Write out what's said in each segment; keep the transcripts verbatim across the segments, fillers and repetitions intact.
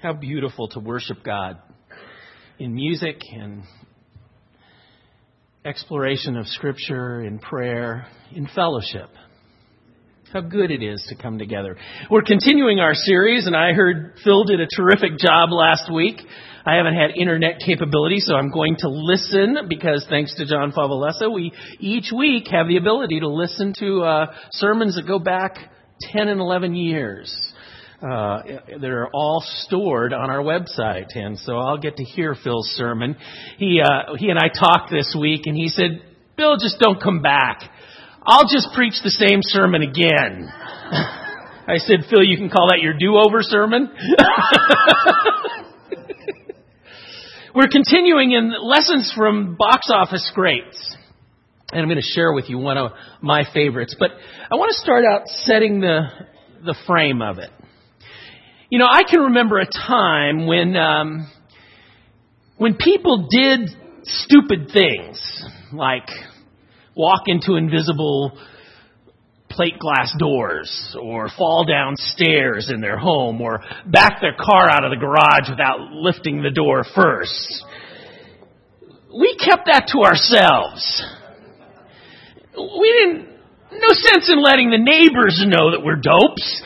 How beautiful to worship God in music and exploration of Scripture, in prayer, in fellowship. How good it is to come together. We're continuing our series, and I heard Phil did a terrific job last week. I haven't had internet capability, so I'm going to listen because thanks to John Favalesa, we each week have the ability to listen to uh, sermons that go back ten and eleven years. Uh, they're all stored on our website, and so I'll get to hear Phil's sermon. He uh, he and I talked this week, and he said, "Bill, just don't come back. I'll just preach the same sermon again." I said, "Phil, you can call that your do-over sermon." We're continuing in lessons from box office greats, and I'm going to share with you one of my favorites. But I want to start out setting the the frame of it. You know, I can remember a time when um, when people did stupid things, like walk into invisible plate glass doors, or fall down stairs in their home, or back their car out of the garage without lifting the door first. We kept that to ourselves. We didn't, no sense in letting the neighbors know that we're dopes.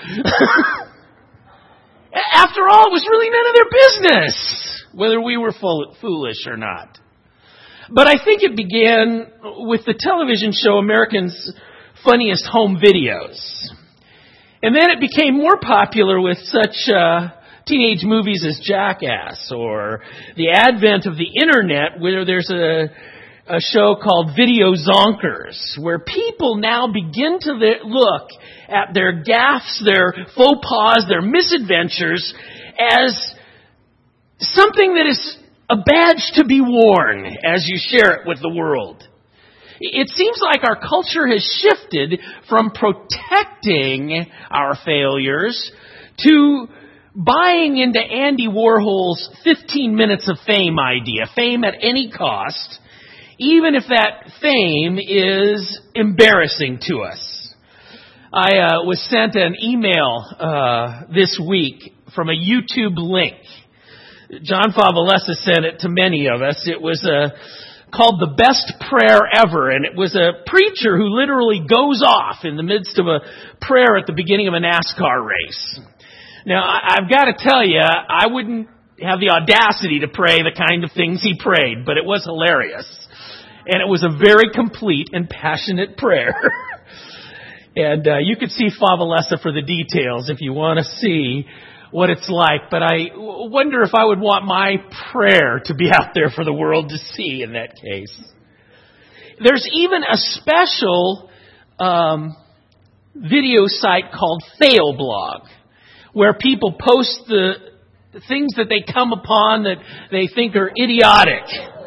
After all, it was really none of their business whether we were full, foolish or not. But I think it began with the television show American's Funniest Home Videos. And then it became more popular with such uh, teenage movies as Jackass, or the advent of the internet, where there's a, a show called Video Zonkers, where people now begin to look at their gaffes, their faux pas, their misadventures as something that is a badge to be worn as you share it with the world. It seems like our culture has shifted from protecting our failures to buying into Andy Warhol's fifteen minutes of fame idea, fame at any cost, even if that fame is embarrassing to us. I uh, was sent an email uh, this week from a YouTube link. John Favalesa sent it to many of us. It was a called The Best Prayer Ever, and it was a preacher who literally goes off in the midst of a prayer at the beginning of a NASCAR race. Now, I've got to tell you, I wouldn't have the audacity to pray the kind of things he prayed, but it was hilarious. And it was a very complete and passionate prayer. And uh, you could see Favalesa for the details if you want to see what it's like, but I wonder if I would want my prayer to be out there for the world to see in that case. There's even a special um, video site called FailBlog, where people post the things that they come upon that they think are idiotic.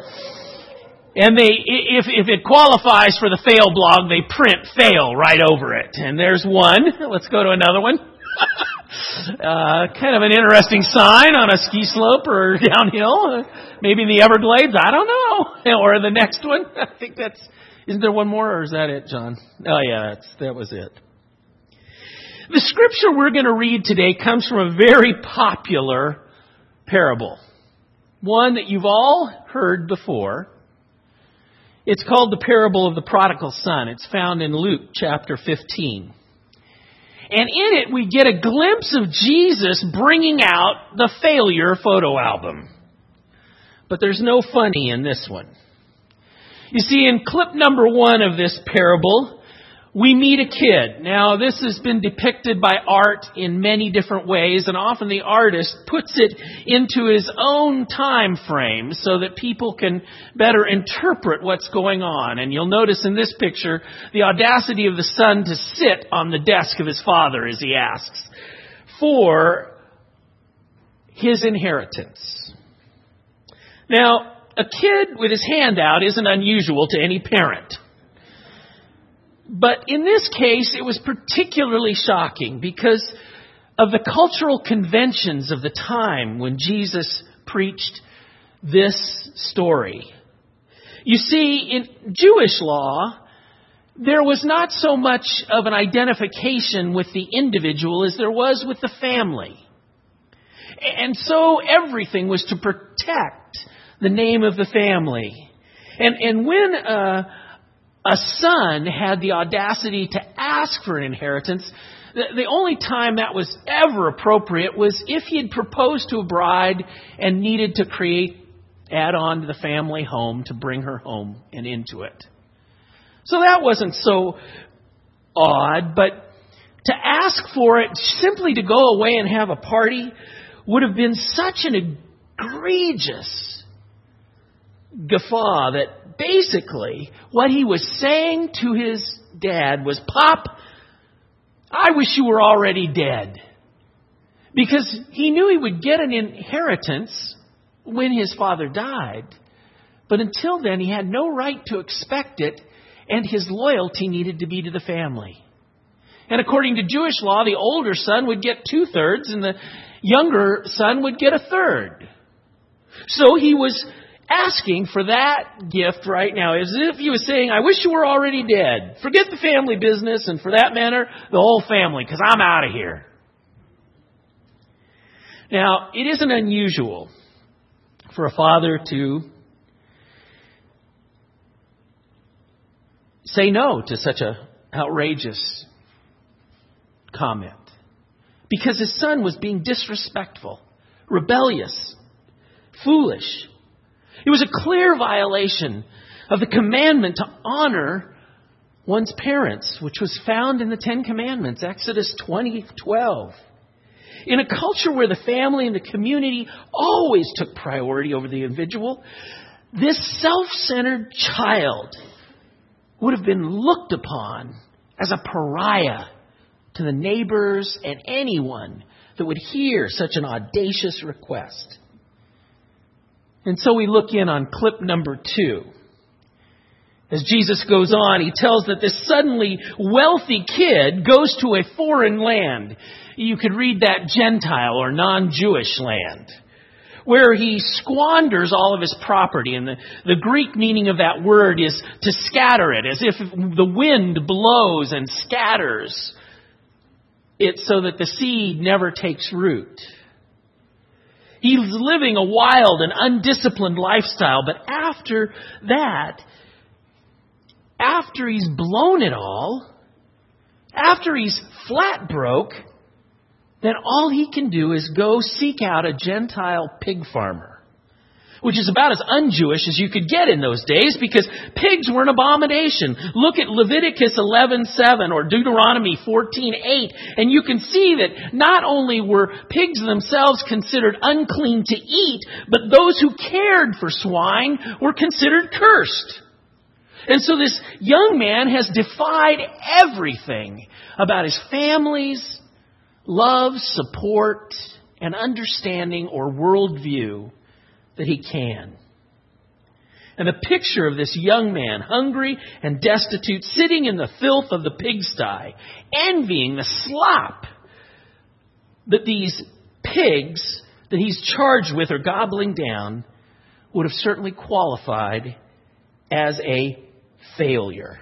And they, if, if it qualifies for the FailBlog, they print fail right over it. And there's one. Let's go to another one. Uh, kind of an interesting sign on a ski slope or downhill, uh, maybe in the Everglades, I don't know. Or the next one, I think that's, isn't there one more, or is that it, John? Oh yeah, that's, that was it. The scripture we're going to read today comes from a very popular parable. One that you've all heard before. It's called the parable of the prodigal son. It's found in Luke chapter fifteen. And in it, we get a glimpse of Jesus bringing out the failure photo album. But there's no funny in this one. You see, in clip number one of this parable, we meet a kid. Now, this has been depicted by art in many different ways, and often the artist puts it into his own time frame so that people can better interpret what's going on. And you'll notice in this picture the audacity of the son to sit on the desk of his father as he asks for his inheritance. Now, a kid with his hand out isn't unusual to any parent. But in this case, it was particularly shocking because of the cultural conventions of the time when Jesus preached this story. You see, in Jewish law, there was not so much of an identification with the individual as there was with the family. And so everything was to protect the name of the family. And, and when uh, a son had the audacity to ask for an inheritance, the, the only time that was ever appropriate was if he had proposed to a bride and needed to create, add on to the family home to bring her home and into it. So that wasn't so odd, but to ask for it simply to go away and have a party would have been such an egregious guffaw that basically what he was saying to his dad was, "Pop, I wish you were already dead." Because he knew he would get an inheritance when his father died. But until then, he had no right to expect it, and his loyalty needed to be to the family. And according to Jewish law, the older son would get two-thirds and the younger son would get a third. So he was asking for that gift right now, as if he was saying, "I wish you were already dead. Forget the family business, and for that matter, the whole family, because I'm out of here." Now, it isn't unusual for a father to say no to such an outrageous comment, because his son was being disrespectful, rebellious, foolish. It was a clear violation of the commandment to honor one's parents, which was found in the Ten Commandments, Exodus twenty twelve. In a culture where the family and the community always took priority over the individual, this self-centered child would have been looked upon as a pariah to the neighbors and anyone that would hear such an audacious request. And so we look in on clip number two. As Jesus goes on, he tells that this suddenly wealthy kid goes to a foreign land. You could read that Gentile or non-Jewish land, where he squanders all of his property. And the, the Greek meaning of that word is to scatter it, as if the wind blows and scatters it so that the seed never takes root. He's living a wild and undisciplined lifestyle, but after that, after he's blown it all, after he's flat broke, then all he can do is go seek out a Gentile pig farmer, which is about as un-Jewish as you could get in those days, because pigs were an abomination. Look at Leviticus eleven seven or Deuteronomy fourteen eight, and you can see that not only were pigs themselves considered unclean to eat, but those who cared for swine were considered cursed. And so this young man has defied everything about his family's love, support, and understanding or worldview that he can. And the picture of this young man, hungry and destitute, sitting in the filth of the pigsty, envying the slop that these pigs that he's charged with are gobbling down, would have certainly qualified as a failure.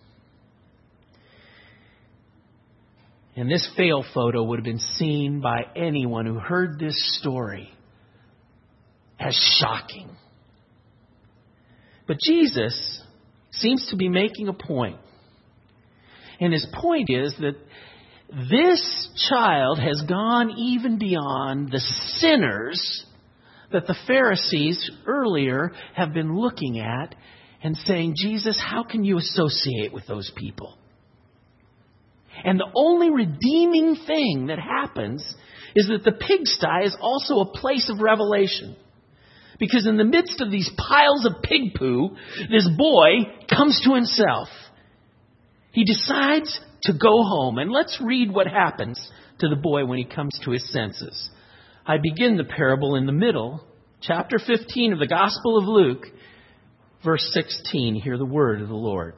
And this fail photo would have been seen by anyone who heard this story as shocking. But Jesus seems to be making a point. And his point is that this child has gone even beyond the sinners that the Pharisees earlier have been looking at and saying, "Jesus, how can you associate with those people?" And the only redeeming thing that happens is that the pigsty is also a place of revelation. Because in the midst of these piles of pig poo, this boy comes to himself. He decides to go home. And let's read what happens to the boy when he comes to his senses. I begin the parable in the middle, chapter fifteen of the Gospel of Luke, verse sixteen. Hear the word of the Lord.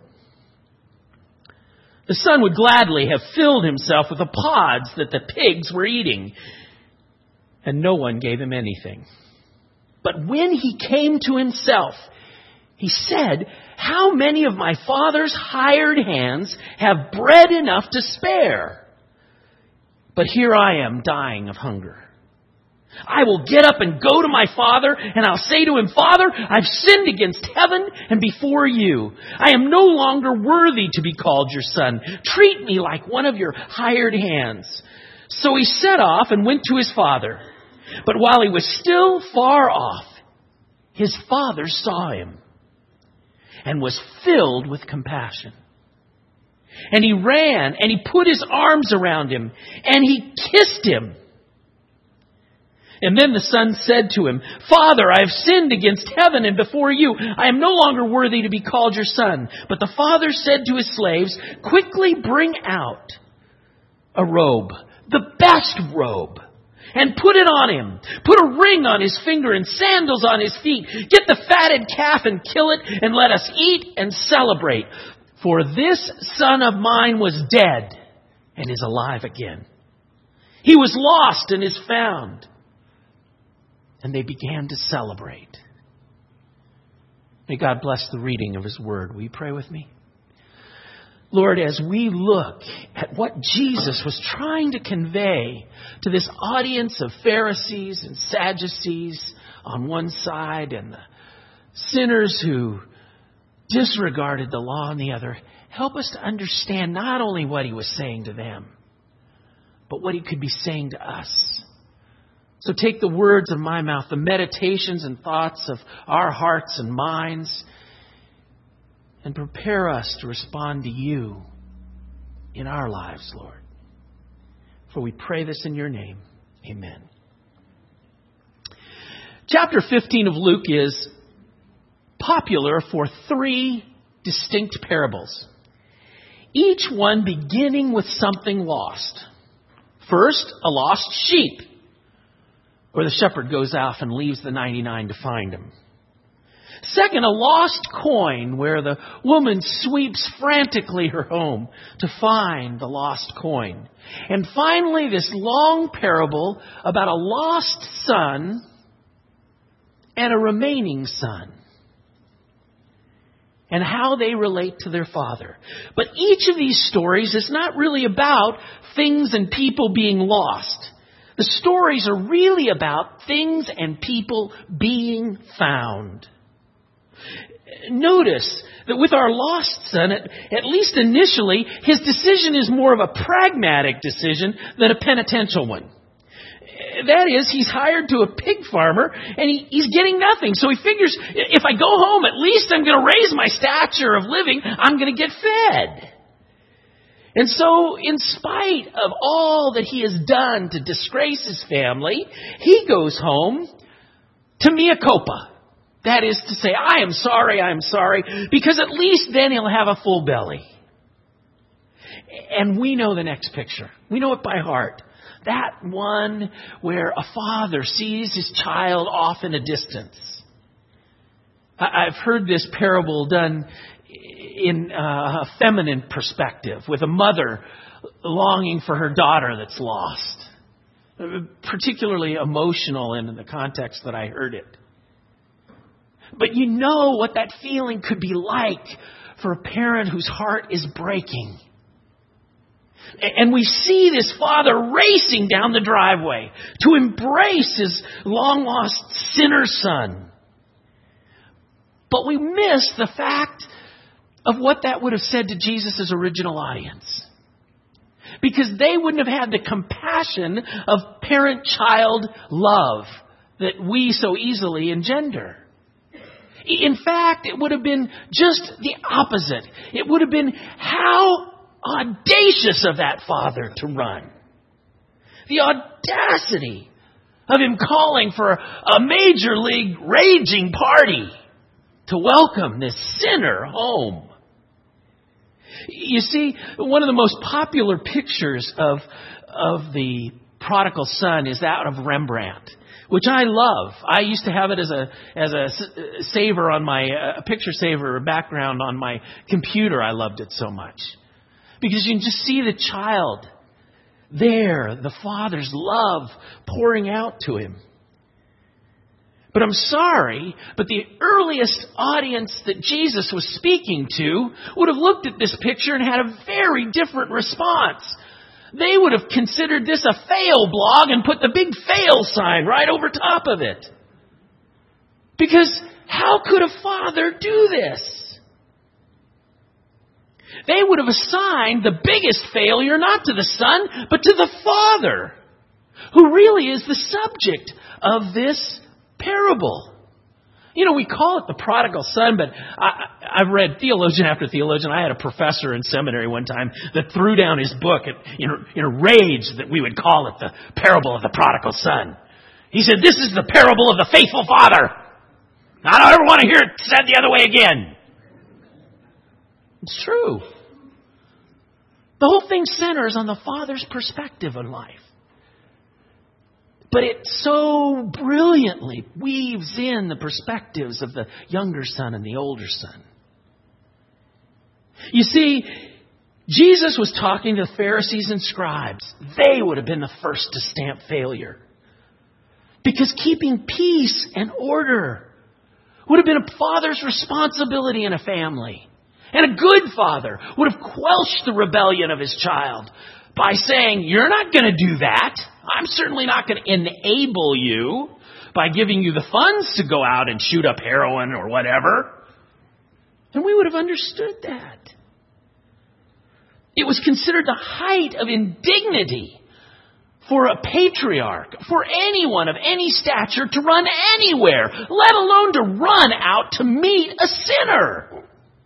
The son would gladly have filled himself with the pods that the pigs were eating, and no one gave him anything. But when he came to himself, he said, "How many of my father's hired hands have bread enough to spare? But here I am dying of hunger. I will get up and go to my father, and I'll say to him, Father, I've sinned against heaven and before you. I am no longer worthy to be called your son. Treat me like one of your hired hands. So he set off and went to his father. But while he was still far off, his father saw him and was filled with compassion. And he ran and he put his arms around him and he kissed him. And then the son said to him, Father, I have sinned against heaven and before you. I am no longer worthy to be called your son. But the father said to his slaves, quickly bring out a robe, the best robe, and put it on him. Put a ring on his finger and sandals on his feet. Get the fatted calf and kill it, and let us eat and celebrate. For this son of mine was dead and is alive again. He was lost and is found. And they began to celebrate. May God bless the reading of his word. Will you pray with me? Lord, as we look at what Jesus was trying to convey to this audience of Pharisees and Sadducees on one side and the sinners who disregarded the law on the other, help us to understand not only what he was saying to them, but what he could be saying to us. So take the words of my mouth, the meditations and thoughts of our hearts and minds, and prepare us to respond to you in our lives, Lord. For we pray this in your name. Amen. Chapter fifteen of Luke is popular for three distinct parables, each one beginning with something lost. First, a lost sheep, where the shepherd goes off and leaves the ninety-nine to find him. Second, a lost coin, where the woman sweeps frantically her home to find the lost coin. And finally, this long parable about a lost son and a remaining son, and how they relate to their father. But each of these stories is not really about things and people being lost. The stories are really about things and people being found. Notice that with our lost son, at, at least initially, his decision is more of a pragmatic decision than a penitential one. That is, he's hired to a pig farmer and he, he's getting nothing. So he figures, if I go home, at least I'm going to raise my stature of living. I'm going to get fed. And so, in spite of all that he has done to disgrace his family, he goes home to mea culpa. That is to say, I am sorry, I am sorry, because at least then he'll have a full belly. And we know the next picture. We know it by heart. That one where a father sees his child off in a distance. I've heard this parable done in a feminine perspective, with a mother longing for her daughter that's lost. Particularly emotional in the context that I heard it. But you know what that feeling could be like for a parent whose heart is breaking. And we see this father racing down the driveway to embrace his long-lost sinner son. But we miss the fact of what that would have said to Jesus' original audience. Because they wouldn't have had the compassion of parent-child love that we so easily engender. In fact, it would have been just the opposite. It would have been how audacious of that father to run. The audacity of him calling for a major league raging party to welcome this sinner home. You see, one of the most popular pictures of, of the prodigal son is that of Rembrandt, which I love. I used to have it as a as a saver on my a picture saver background on my computer. I loved it so much because you can just see the child there, the father's love pouring out to him. But I'm sorry, but the earliest audience that Jesus was speaking to would have looked at this picture and had a very different response. They would have considered this a fail blog and put the big fail sign right over top of it. Because how could a father do this? They would have assigned the biggest failure not to the son, but to the father, who really is the subject of this parable. You know, we call it the prodigal son, but I, I've read theologian after theologian. I had a professor in seminary one time that threw down his book in, in a rage that we would call it the parable of the prodigal son. He said, this is the parable of the faithful father. I don't ever want to hear it said the other way again. It's true. The whole thing centers on the father's perspective on life. But it so brilliantly weaves in the perspectives of the younger son and the older son. You see, Jesus was talking to the Pharisees and scribes. They would have been the first to stamp failure. Because keeping peace and order would have been a father's responsibility in a family. And a good father would have quelched the rebellion of his child by saying, you're not going to do that. I'm certainly not going to enable you by giving you the funds to go out and shoot up heroin or whatever. And we would have understood that. It was considered the height of indignity for a patriarch, for anyone of any stature to run anywhere, let alone to run out to meet a sinner.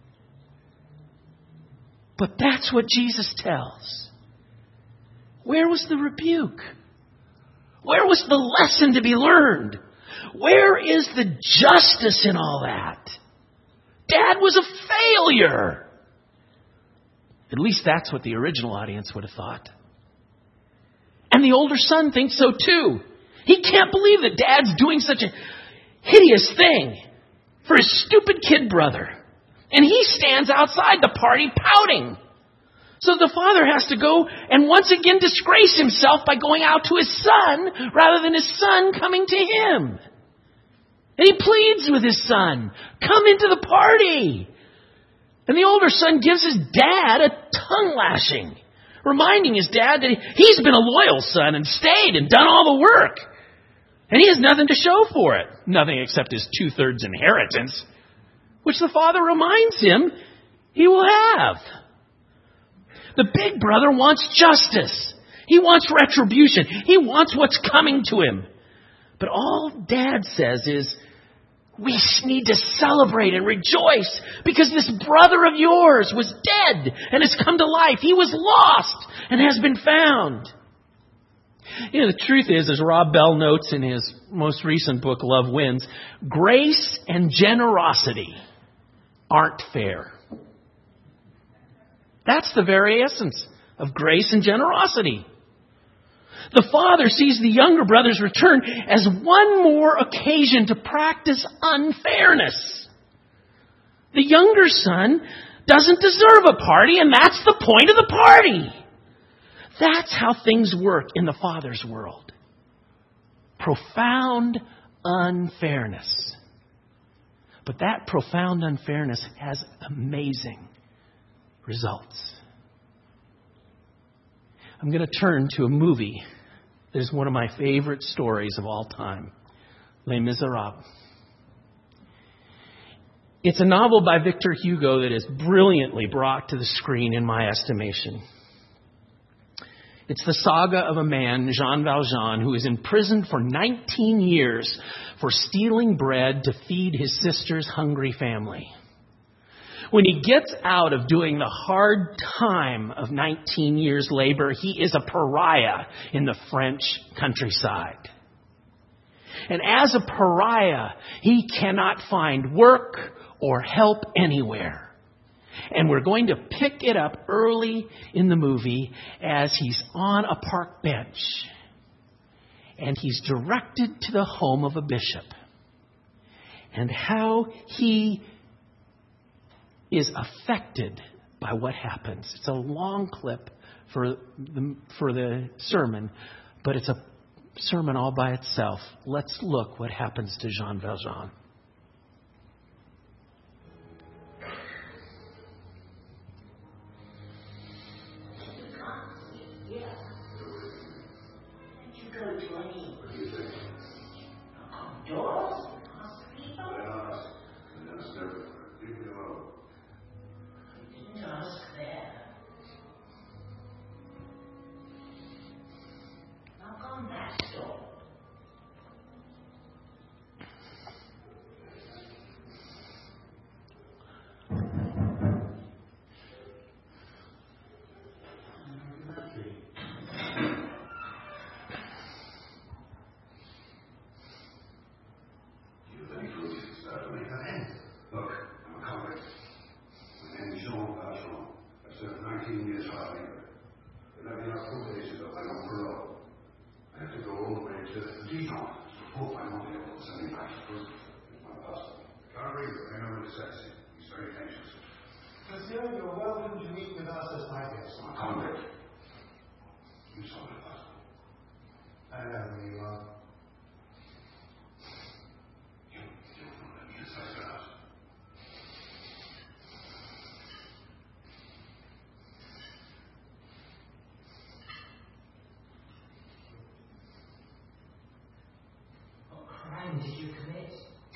But that's what Jesus tells. Where was the rebuke? Where was the lesson to be learned? Where is the justice in all that? Dad was a failure. At least that's what the original audience would have thought. And the older son thinks so too. He can't believe that Dad's doing such a hideous thing for his stupid kid brother. And he stands outside the party pouting. So the father has to go and once again disgrace himself by going out to his son rather than his son coming to him. And he pleads with his son, come into the party. And the older son gives his dad a tongue lashing, reminding his dad that he's been a loyal son and stayed and done all the work. And he has nothing to show for it. Nothing except his two-thirds inheritance, which the father reminds him he will have. The big brother wants justice. He wants retribution. He wants what's coming to him. But all Dad says is, we need to celebrate and rejoice because this brother of yours was dead and has come to life. He was lost and has been found. You know, the truth is, as Rob Bell notes in his most recent book, Love Wins, grace and generosity aren't fair. That's the very essence of grace and generosity. The father sees the younger brother's return as one more occasion to practice unfairness. The younger son doesn't deserve a party, and that's the point of the party. That's how things work in the Father's world. Profound unfairness. But that profound unfairness has amazing results. I'm going to turn to a movie that is one of my favorite stories of all time, Les Miserables. It's a novel by Victor Hugo that is brilliantly brought to the screen in my estimation. It's the saga of a man, Jean Valjean, who is imprisoned for nineteen years for stealing bread to feed his sister's hungry family. When he gets out of doing the hard time of nineteen years labor, he is a pariah in the French countryside. And as a pariah, he cannot find work or help anywhere. And we're going to pick it up early in the movie as he's on a park bench. And he's directed to the home of a bishop. And how he is affected by what happens. It's a long clip for the, for the sermon, but it's a sermon all by itself. Let's look what happens to Jean Valjean. Yes. yours? Ask people? I asked, and that's different. Leave me alone. You didn't ask there. Knock on that door. Monsieur, you're welcome to meet with us as my guest. I'm a convict. You saw my passport. I know who you are. You, you won't let me inside the house. What crime did you commit?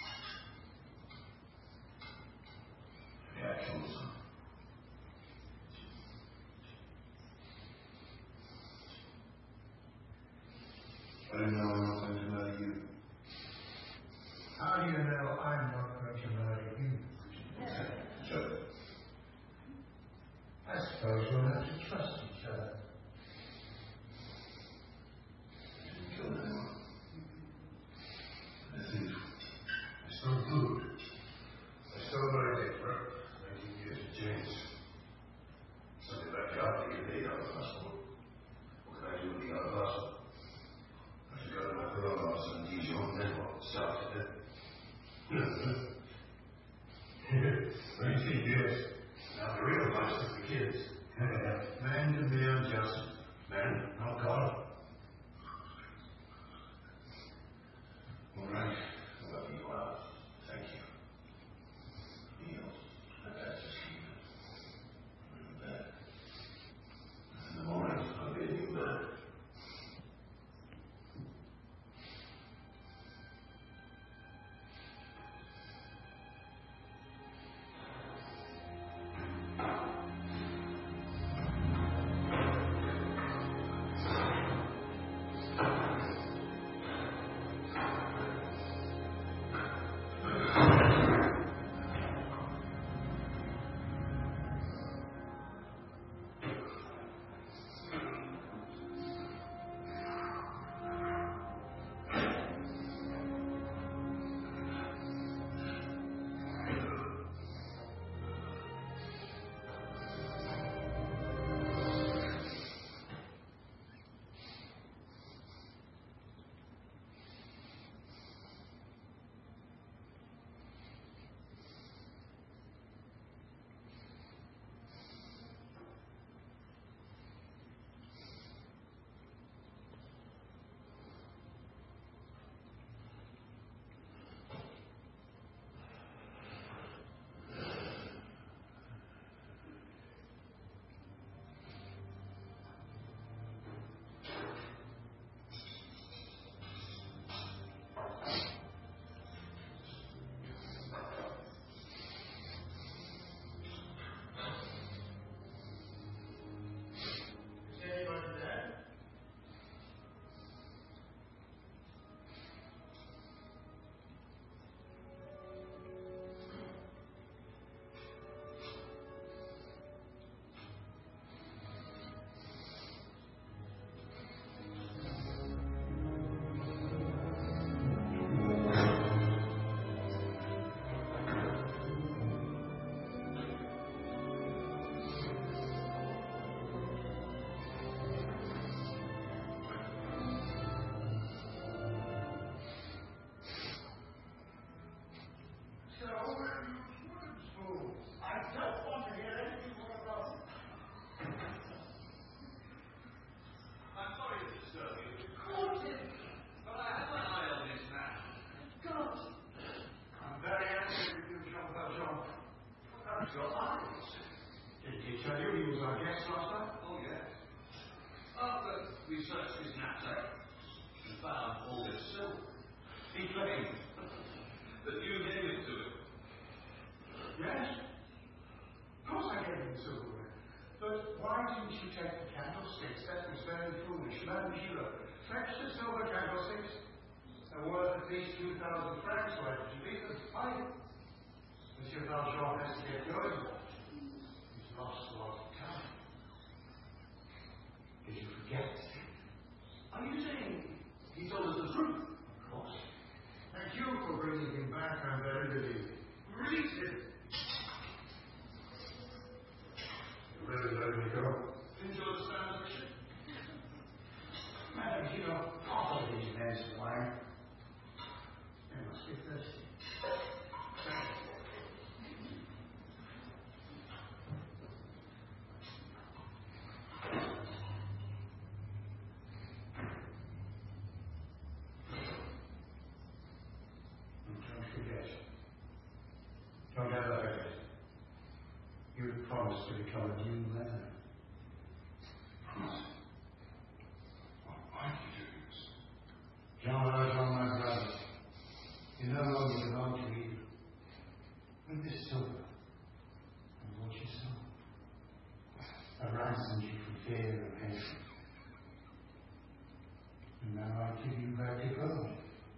Yeah, I killed someone. I didn't know I was going to murder you. How do you know I'm not going to murder you? Sure. I suppose we'll have to trust each other. I didn't kill anyone. I think I stole food. I stole what I did for nineteen years of James. Something about job to get paid out of the hospital. What can I do with the other hospital? I forgot my parole officer in Dijon, then what? South of it. What do you think, yes? Now the real life is the kids. Man can be unjust. Man, not God. All right. I love you out. Thank you. Neil, my dad's just leaving. I'm in bed. In the morning, I'll be in your bed. We searched his knapsack and found all this silver. He claimed Valjean has to get going. He's lost a lot of time. Did you forget? Are you saying he told us the truth? Of course. Thank you for bringing him back. I'm very relieved. Release him. You really let me go? Didn't you understand the mission? Madam, you know, all of these men's wine. They must be thirsty. Don't forget. Don't ever forget. You promised to become a new man. Promise. Why did you do this? Jean Valjean, my brother, you no longer belong to me. With this silver and what you saw, I ransomed you from fear and hatred. And now I give you back to God.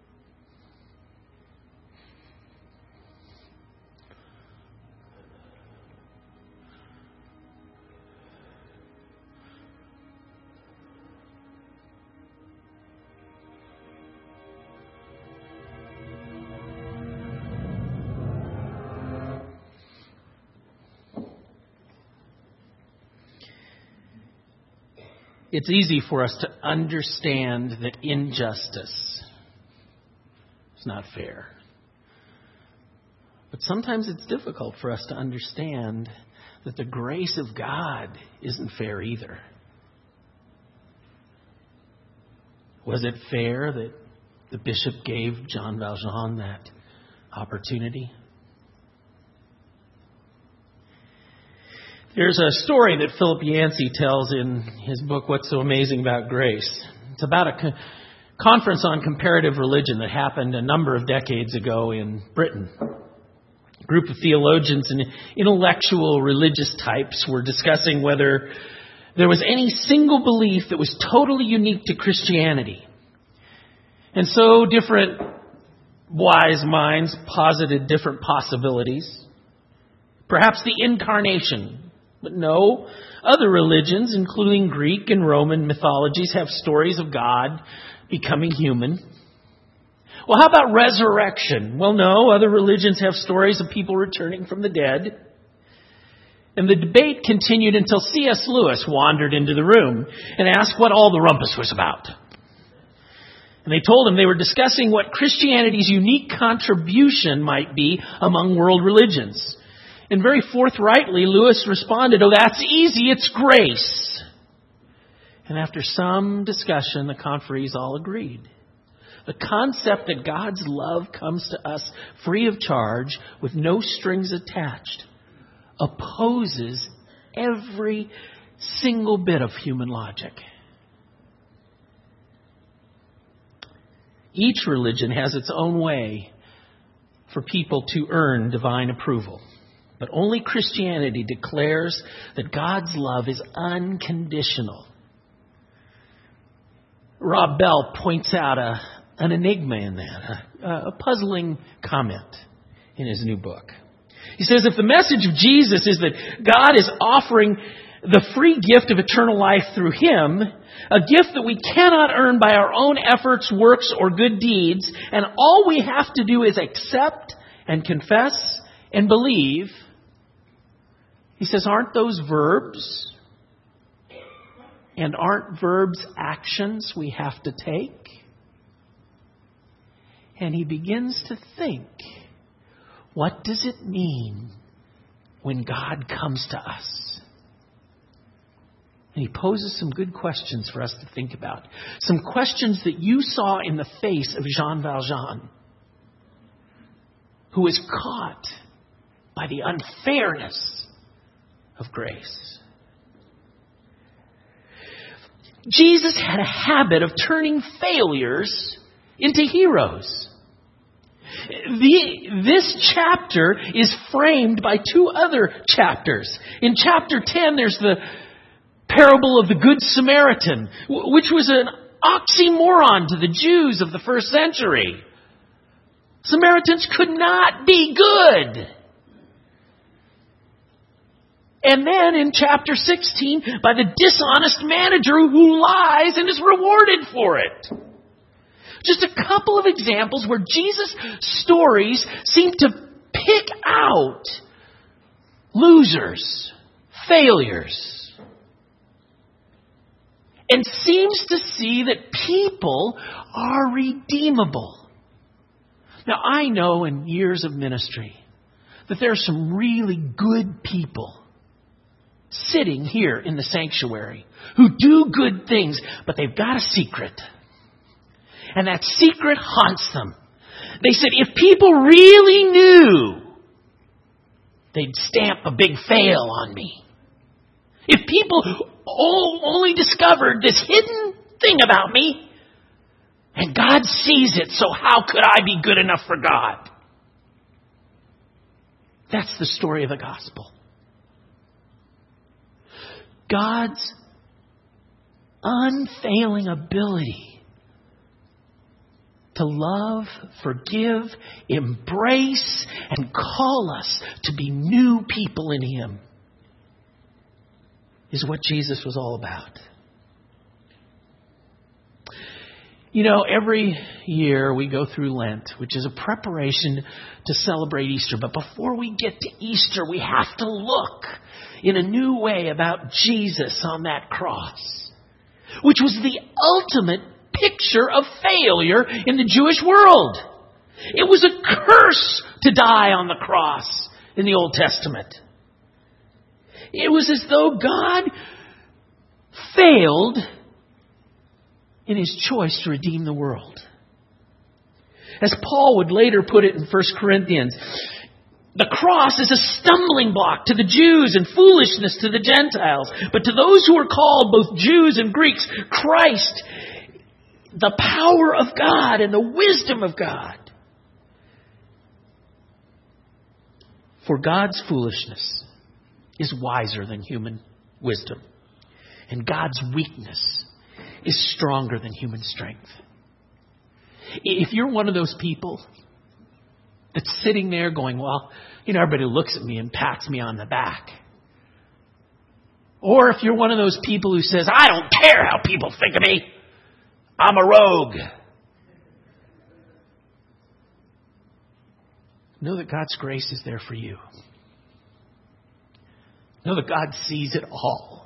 It's easy for us to understand that injustice is not fair. But sometimes it's difficult for us to understand that the grace of God isn't fair either. Was it fair that the bishop gave Jean Valjean that opportunity? There's a story that Philip Yancey tells in his book, What's So Amazing About Grace. It's about a co- conference on comparative religion that happened a number of decades ago in Britain. A group of theologians and intellectual religious types were discussing whether there was any single belief that was totally unique to Christianity. And so different wise minds posited different possibilities. Perhaps the incarnation. But no, other religions, including Greek and Roman mythologies, have stories of God becoming human. Well, how about resurrection? Well, no, other religions have stories of people returning from the dead. And the debate continued until C S Lewis wandered into the room and asked what all the rumpus was about. And they told him they were discussing what Christianity's unique contribution might be among world religions. And very forthrightly, Lewis responded, "Oh, that's easy, it's grace." And after some discussion, the conferees all agreed. The concept that God's love comes to us free of charge, with no strings attached, opposes every single bit of human logic. Each religion has its own way for people to earn divine approval. But only Christianity declares that God's love is unconditional. Rob Bell points out a, an enigma in that, a, a puzzling comment in his new book. He says, if the message of Jesus is that God is offering the free gift of eternal life through Him, a gift that we cannot earn by our own efforts, works, or good deeds, and all we have to do is accept and confess and believe, he says, aren't those verbs? And aren't verbs actions we have to take? And he begins to think, what does it mean when God comes to us? And he poses some good questions for us to think about. Some questions that you saw in the face of Jean Valjean, who was caught by the unfairness of grace. Jesus had a habit of turning failures into heroes. The, this chapter is framed by two other chapters. In chapter ten, there's the parable of the Good Samaritan, which was an oxymoron to the Jews of the first century. Samaritans could not be good. And then in chapter sixteen, by the dishonest manager who lies and is rewarded for it. Just a couple of examples where Jesus' stories seem to pick out losers, failures, and seems to see that people are redeemable. Now, I know in years of ministry that there are some really good people sitting here in the sanctuary who do good things, but they've got a secret. And that secret haunts them. They said, if people really knew, they'd stamp a big fail on me. If people only discovered this hidden thing about me, and God sees it, so how could I be good enough for God? That's the story of the gospel. God's unfailing ability to love, forgive, embrace, and call us to be new people in Him is what Jesus was all about. You know, every year we go through Lent, which is a preparation to celebrate Easter. But before we get to Easter, we have to look in a new way about Jesus on that cross, which was the ultimate picture of failure in the Jewish world. It was a curse to die on the cross in the Old Testament. It was as though God failed in His choice to redeem the world. As Paul would later put it in First Corinthians, the cross is a stumbling block to the Jews and foolishness to the Gentiles. But to those who are called, both Jews and Greeks, Christ, the power of God and the wisdom of God. For God's foolishness is wiser than human wisdom, and God's weakness is stronger than human strength. If you're one of those people that's sitting there going, well, you know, everybody looks at me and pats me on the back. Or if you're one of those people who says, I don't care how people think of me, I'm a rogue. Know that God's grace is there for you. Know that God sees it all.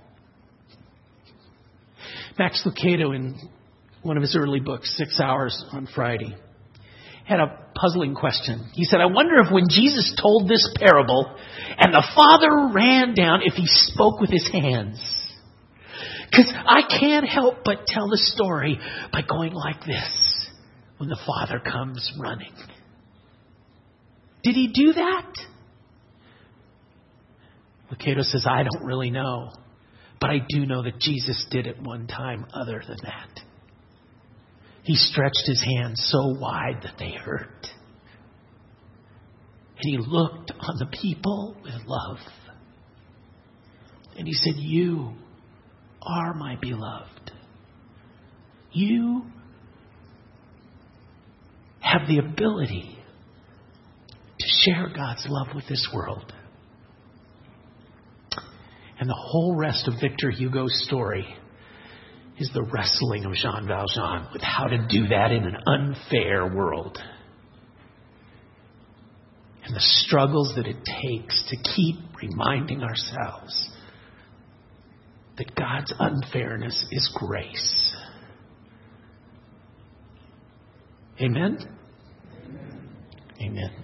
Max Lucado, in one of his early books, Six Hours on Friday, had a puzzling question. He said, I wonder if when Jesus told this parable and the Father ran down, if He spoke with His hands. Because I can't help but tell the story by going like this when the Father comes running. Did He do that? Lucado says, I don't really know. But I do know that Jesus did it one time other than that. He stretched His hands so wide that they hurt. And He looked on the people with love. And He said, you are my beloved. You have the ability to share God's love with this world. And the whole rest of Victor Hugo's story is the wrestling of Jean Valjean with how to do that in an unfair world. And the struggles that it takes to keep reminding ourselves that God's unfairness is grace. Amen? Amen. Amen.